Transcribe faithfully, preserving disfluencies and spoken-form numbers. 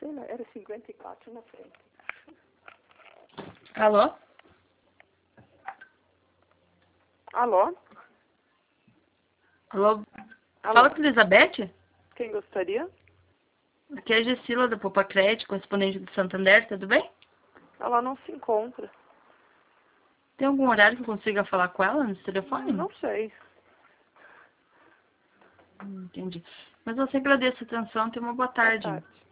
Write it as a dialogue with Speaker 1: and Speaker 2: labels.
Speaker 1: Lembra? Era cinquenta e quatro na frente.
Speaker 2: Alô?
Speaker 1: Alô?
Speaker 2: Alô?
Speaker 1: Alô?
Speaker 2: Fala com a Elizabeth?
Speaker 1: Quem gostaria?
Speaker 2: Aqui é a Gessila da Poupa Crédito, correspondente do Santander, tudo bem?
Speaker 1: Ela não se encontra.
Speaker 2: Tem algum horário que eu consiga falar com ela nesse telefone?
Speaker 1: Não sei.
Speaker 2: Hum, entendi. Mas eu sempre agradeço a atenção, tenha uma boa
Speaker 1: Boa
Speaker 2: tarde.
Speaker 1: tarde.